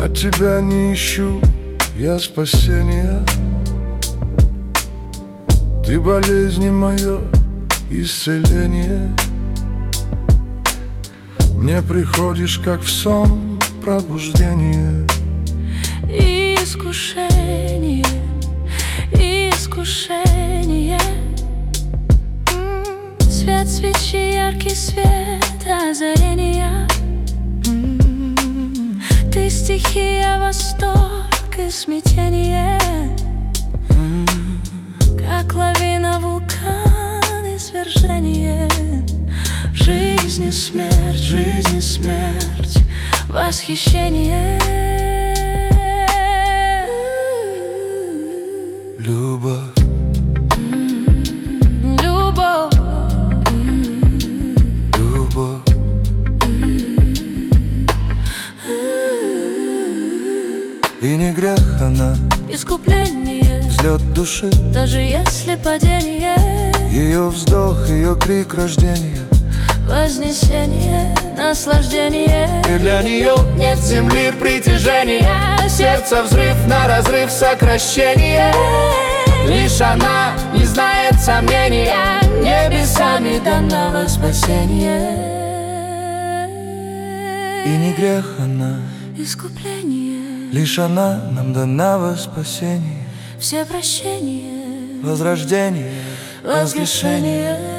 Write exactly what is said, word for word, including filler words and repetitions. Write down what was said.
От тебя не ищу я спасения. Ты болезни мое исцеление. Мне приходишь, как в сон, пробуждение. Искушение, искушение. Свет свечи, яркий свет озарения. Ты стихия, восторг и смятение. Как лавина, вулкан, извержение. Жизнь и смерть, жизнь и смерть, восхищение. Любовь, Любовь, любовь. И не грех она, искупление, взлет души, даже если падение. ее вздох, ее крик рождения, Вознесение, наслаждение. и для нее Нет земли притяжения. сердце взрыв на разрыв, сокращение. Лишь она не знает сомнения, небесами данного спасения. И не грех она, Искупление, лишь она нам дана во спасение, все прощения, возрождение, воскрешение.